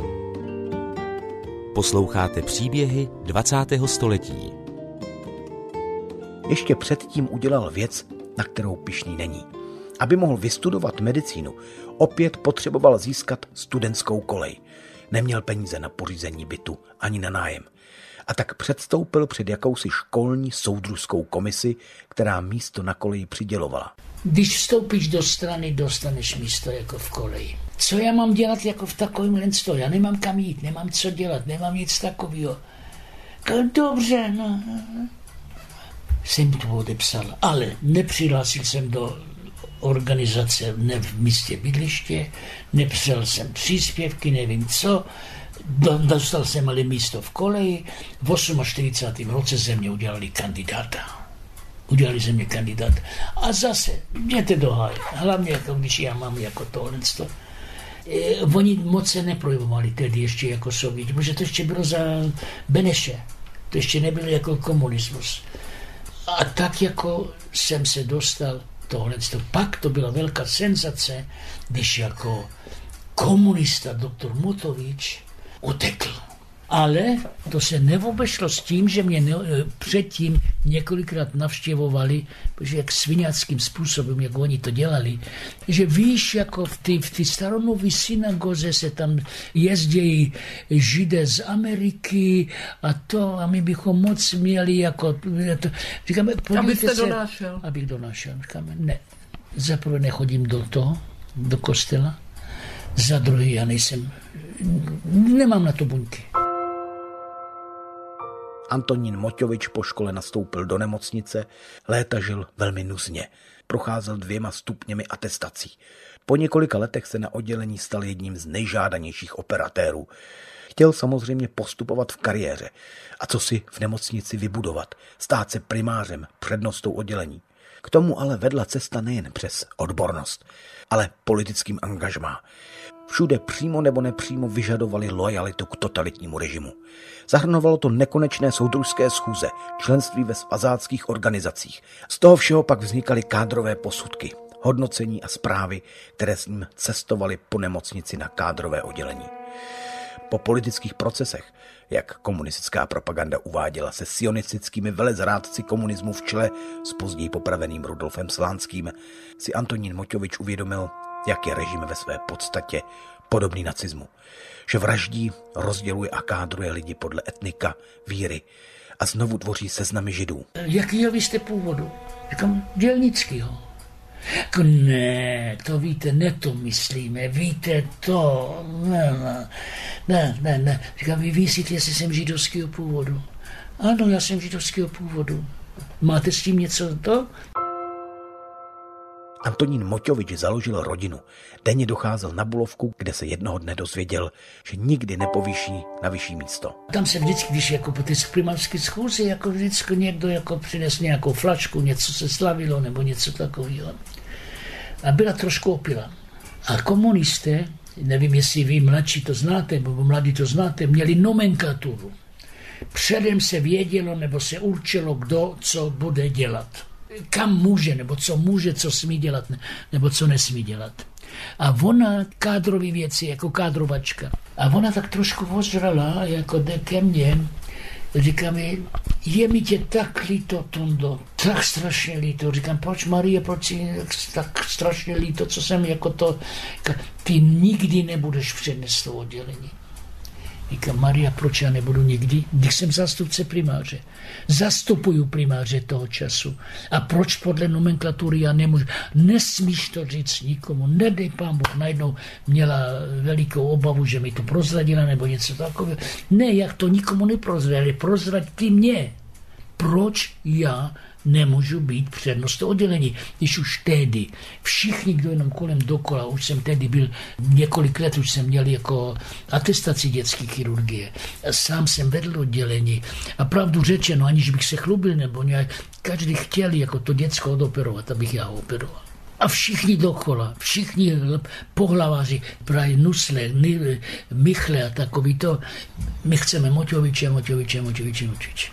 Speaker 1: Posloucháte příběhy dvacátého století.
Speaker 2: Ještě předtím udělal věc, na kterou pyšný není. Aby mohl vystudovat medicínu, opět potřeboval získat studentskou kolej. Neměl peníze na pořízení bytu ani na nájem. A tak předstoupil před jakousi školní soudružskou komisi, která místo na koleji přidělovala.
Speaker 3: Když vstoupíš do strany, dostaneš místo jako v koleji. Co já mám dělat jako v takovém lenstvu? Já nemám kam jít, nemám co dělat, nemám nic takového. Dobře, no. Jsem to odepsal, ale nepřihlásil jsem do organizace ne v místě bydliště, nepřel jsem příspěvky, nevím co, dostal jsem ale místo v koleji. V čtyřicátém osmém roce ze mě udělali kandidáta. Udělali ze mě kandidát. A zase, jděte do háje. Hlavně, jako když já mám jako tohle. E, oni moc se neprojevovali tedy ještě jako Sověti, protože to ještě bylo za Beneše. To ještě nebylo jako komunismus. A tak jako jsem se dostal tohle. Pak to byla velká senzace, když jako komunista doktor Mutovič utekl. Ale to se neobešlo s tím, že mě ne, předtím několikrát navštěvovali, protože jak sviňáckým způsobem, jak oni to dělali, že víš, jako v té v staromluvé synagoze se tam jezdí Židé z Ameriky a to, a my bychom moc měli jako... To, říkáme,
Speaker 4: abyste
Speaker 3: se,
Speaker 4: donášel.
Speaker 3: Abych donášel. Říkáme, ne, za prvé nechodím do toho, do kostela, za druhé já nejsem, nemám na to buňky.
Speaker 2: Antonín Moťovič po škole nastoupil do nemocnice, léta žil velmi nuzně. Procházel dvěma stupněmi atestací. Po několika letech se na oddělení stal jedním z nejžádanějších operatérů. Chtěl samozřejmě postupovat v kariéře a co si v nemocnici vybudovat, stát se primářem, přednostou oddělení. K tomu ale vedla cesta nejen přes odbornost, ale politickým angažmá. Všude přímo nebo nepřímo vyžadovali lojalitu k totalitnímu režimu. Zahrnovalo to nekonečné soudružské schůze, členství ve svazáckých organizacích. Z toho všeho pak vznikaly kádrové posudky, hodnocení a zprávy, které s ním cestovaly po nemocnici na kádrové oddělení. Po politických procesech, jak komunistická propaganda uváděla, se sionistickými velezrádci komunismu v čele s později popraveným Rudolfem Slánským, si Antonín Moťovič uvědomil, jak je režim ve své podstatě podobný nacismu. Že vraždí, rozděluje a kádruje lidi podle etnika, víry a znovu tvoří seznamy židů.
Speaker 3: Jakýho vy jste původu? Říkám, dělnickýho. Jako ne, to víte, ne to myslíme, víte to, ne, ne, ne, ne, ne. Říkám, vy víte, jestli jsem židovského původu. Ano, já jsem židovského původu. Máte s tím něco to?
Speaker 2: Antonín Moťovič založil rodinu. Denně docházel na Bulovku, kde se jednoho dne dozvěděl, že nikdy nepovýší na vyšší místo.
Speaker 3: Tam se vždycky, když jako po té primářské schůzi, jako vždycky někdo jako přines nějakou flašku, něco se slavilo nebo něco takového. A byla trošku opila. A komunisté, nevím, jestli vy mladší to znáte, nebo mladí to znáte, měli nomenklaturu. Předem se vědělo, nebo se určilo, kdo co bude dělat. Kam může, nebo co může, co smí dělat, nebo co nesmí dělat. A ona kádrový věci, jako kádrovačka. A ona tak trošku ozrala, jako jde ke mně, říká mi, je mi tě tak líto, Tondo, tak strašně líto. Říkám, proč, Marie, proč je tak strašně líto, co jsem jako to, ty nikdy nebudeš přednést to oddělení. Říkám, Maria, proč já nebudu nikdy? Když jsem zástupce primáře. Zastupuju primáře toho času. A proč podle nomenklatury já nemůžu? Nesmíš to říct nikomu. Nedej pán Bůh. Najednou měla velikou obavu, že mi to prozradila nebo něco takového. Ne, jak to nikomu neprozradili. Prozrať ty mě. Proč já nemůžu být přednostou oddělení, když už tehdy všichni, kdo jenom kolem dokola, už jsem tehdy byl několik let, už jsem měl jako atestaci dětské chirurgie. Sám jsem vedl oddělení a pravdu řečeno, aniž bych se chlubil, nebo nějak, každý chtěl jako to děcko odoperovat, abych já ho operoval. A všichni dokola, všichni pohlaváři, právě Nusle, Michle a takový to, my chceme Moťoviče, Moťoviče, Moťoviče, Moťoviče.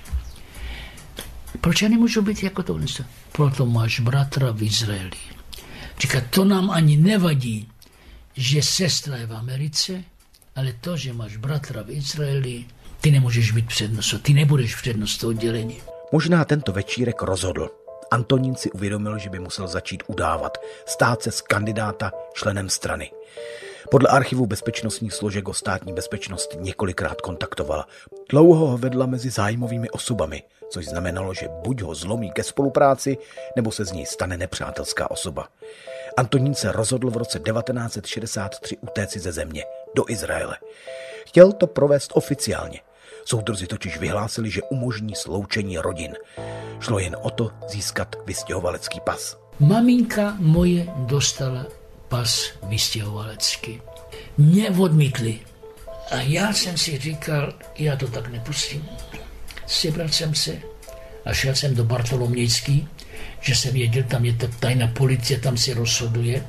Speaker 3: Proč já nemůžu být jako to? Proto máš bratra v Izraeli. Říká, to nám ani nevadí, že sestra je v Americe, ale to, že máš bratra v Izraeli, ty nemůžeš být přednostou, ty nebudeš přednostou oddělení.
Speaker 2: Možná tento večírek rozhodl. Antonín si uvědomil, že by musel začít udávat, stát se z kandidáta členem strany. Podle archivu bezpečnostních složek o státní bezpečnost několikrát kontaktovala. Dlouho ho vedla mezi zájmovými osobami, což znamenalo, že buď ho zlomí ke spolupráci, nebo se z něj stane nepřátelská osoba. Antonín se rozhodl v roce devatenáct set šedesát tři utéci ze země, do Izraele. Chtěl to provést oficiálně. Soudruzi totiž vyhlásili, že umožní sloučení rodin. Šlo jen o to získat vystěhovalecký pas.
Speaker 3: Maminka moje dostala pas vystěhovalecký. Mě odmítli. A já jsem si říkal, já to tak nepustím. Sebral jsem se a šel jsem do Bartolomějský, že jsem věděl, tam je ta tajná policie, tam se rozhoduje.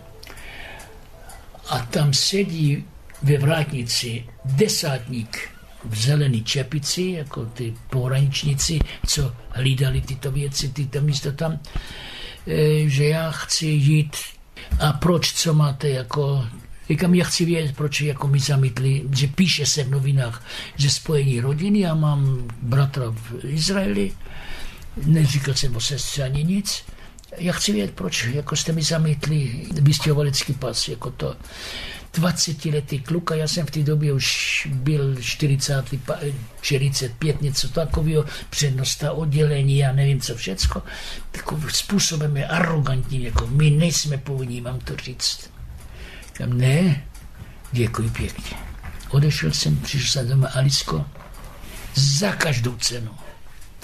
Speaker 3: A tam sedí ve vrátnici desátník v zelený čepici, jako ty pohraničníci, co hlídali tyto věci, tyto místo tam, že já chci jít. A proč, co máte jako... Říkám, já chci vědět, proč jako mi zamítli, že píše se v novinách, že spojení rodiny, já mám bratra v Izraeli, neříkal jsem o sestře ani nic. Já chci vědět, proč jako jste mi zamítli vystěhovalecký pas, jako to dvacetiletý kluk, a já jsem v té době už byl čtyřicet, čtyřicet pět, něco takového, přednosta oddělení, já nevím co všecko. Takovým způsobem je arrogantní, jako my nejsme povinní, mám to říct. Říkám, ne, děkuji pěkně. Odešel jsem, přišel jsem doma, Alisko, za každou cenu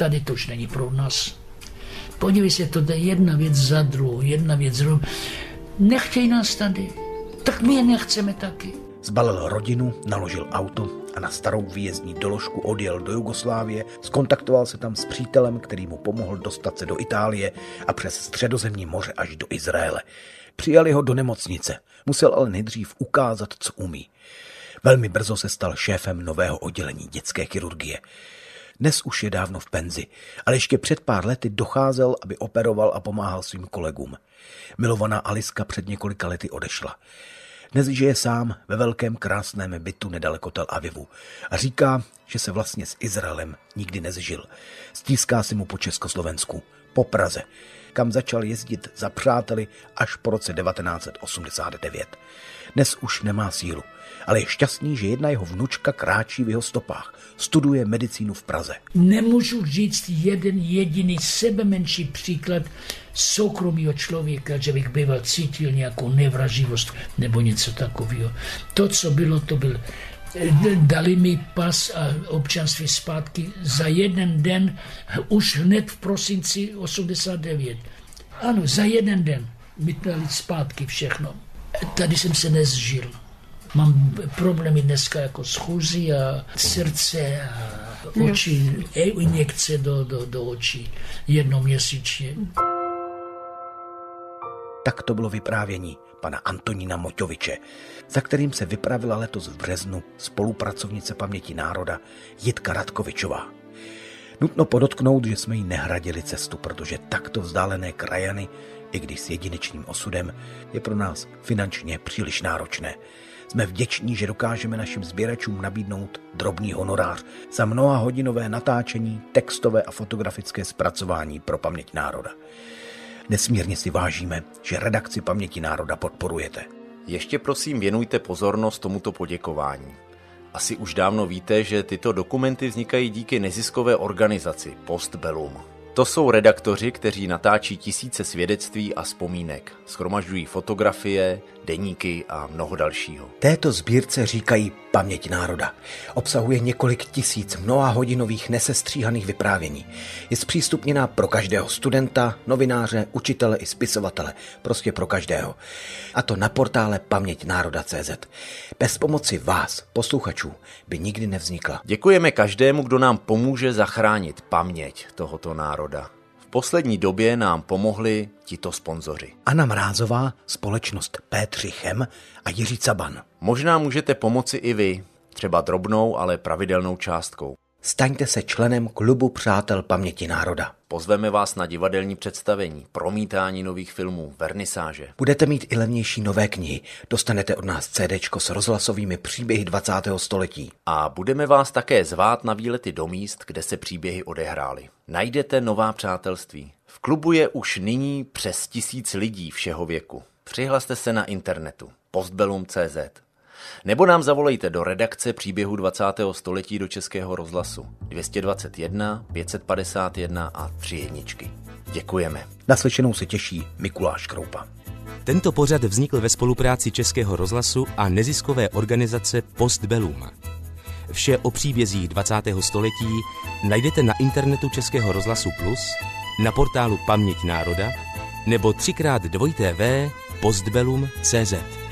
Speaker 3: tady to už není pro nás. Podívej se, to jde jedna věc za druhou, jedna věc za druhou. Nechtějí nás tady, tak my je nechceme taky.
Speaker 2: Zbalil rodinu, naložil auto a na starou výjezdní doložku odjel do Jugoslávie, skontaktoval se tam s přítelem, který mu pomohl dostat se do Itálie a přes Středozemní moře až do Izraele. Přijali ho do nemocnice, musel ale nejdřív ukázat, co umí. Velmi brzo se stal šéfem nového oddělení dětské chirurgie. Dnes už je dávno v penzi, ale ještě před pár lety docházel, aby operoval a pomáhal svým kolegům. Milovaná Aliska před několika lety odešla. Dnes žije sám ve velkém krásném bytu nedaleko Tel Avivu a říká, že se vlastně s Izraelem nikdy nezžil. Stíská si mu po Československu, po Praze, kam začal jezdit za přáteli až po roce devatenáct set osmdesát devět. Dnes už nemá sílu, ale je šťastný, že jedna jeho vnučka kráčí v jeho stopách. Studuje medicínu v Praze.
Speaker 3: Nemůžu říct jeden jediný sebemenší příklad soukromého člověka, že bych býval cítil nějakou nevraživost nebo něco takového. To, co bylo, to byl. Dali mi pas a občanství zpátky za jeden den, už hned v prosinci osmdesát devět. Ano, za jeden den mi dali zpátky všechno. Tady jsem se nezžil. Mám problémy dneska jako s chůzí a srdce a oči, injekce do, do, do očí jednoměsíčně.
Speaker 2: Tak to bylo vyprávění pana Antonína Moťoviče, za kterým se vypravila letos v březnu spolupracovnice Paměti národa Jitka Radkovičová. Nutno podotknout, že jsme jí nehradili cestu, protože takto vzdálené krajany, i když s jedinečným osudem, je pro nás finančně příliš náročné. Jsme vděční, že dokážeme našim sběračům nabídnout drobný honorář za mnoha hodinové natáčení, textové a fotografické zpracování pro Paměť národa. Nesmírně si vážíme, že redakci Paměti národa podporujete.
Speaker 5: Ještě prosím věnujte pozornost tomuto poděkování. Asi už dávno víte, že tyto dokumenty vznikají díky neziskové organizaci Postbellum. To jsou redaktoři, kteří natáčí tisíce svědectví a vzpomínek, shromažďují fotografie, deníky a mnoho dalšího.
Speaker 2: Této sbírce říkají Paměť národa. Obsahuje několik tisíc mnohahodinových nesestříhaných vyprávění. Je zpřístupněná pro každého studenta, novináře, učitele i spisovatele. Prostě pro každého. A to na portále paměť národa tečka cé zet. Bez pomoci vás, posluchačů, by nikdy nevznikla.
Speaker 5: Děkujeme každému, kdo nám pomůže zachránit paměť tohoto národa. V poslední době nám pomohli tito sponzoři.
Speaker 2: Anna Mrázová, společnost P tři Chem a Jiří Caban.
Speaker 5: Možná můžete pomoci i vy, třeba drobnou, ale pravidelnou částkou.
Speaker 2: Staňte se členem klubu Přátel Paměti národa.
Speaker 5: Pozveme vás na divadelní představení, promítání nových filmů, vernisáže.
Speaker 2: Budete mít i levnější nové knihy. Dostanete od nás cédéčko s rozhlasovými příběhy dvacátého století.
Speaker 5: A budeme vás také zvát na výlety do míst, kde se příběhy odehrály. Najdete nová přátelství. V klubu je už nyní přes tisíc lidí všeho věku. Přihlaste se na internetu postbellum tečka cé zet. Nebo nám zavolejte do redakce příběhu dvacátého století do Českého rozhlasu dvě stě dvacet jedna, pět set padesát jedna a tři jedničky. Děkujeme.
Speaker 2: Naslyšenou se těší Mikuláš Kroupa.
Speaker 1: Tento pořad vznikl ve spolupráci Českého rozhlasu a neziskové organizace Postbellum. Vše o příbězích dvacátého století najdete na internetu Českého rozhlasu Plus, na portálu Paměť národa nebo třikrát dvojité v postbellum tečka cé zet.